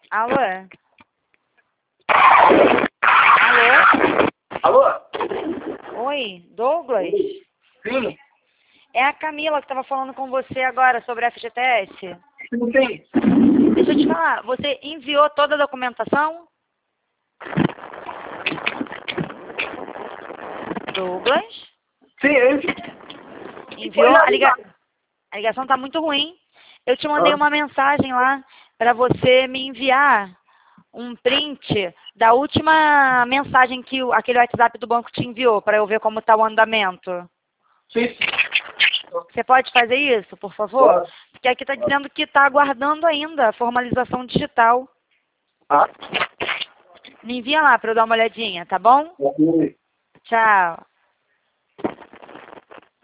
Alô? Alô? Alô? Oi, Douglas? Sim? É a Camila que estava falando com você agora sobre a FGTS. Sim, sim. Deixa eu te falar, você enviou toda a documentação? Douglas? Sim, Enviou? A ligação tá muito ruim. Eu te mandei uma mensagem lá para você me enviar um print da última mensagem que aquele WhatsApp do banco te enviou, para eu ver como está o andamento. Sim. Você pode fazer isso, por favor? Porque aqui está dizendo que está aguardando ainda a formalização digital. Ah. Me envia lá para eu dar uma olhadinha, tá bom? Tchau.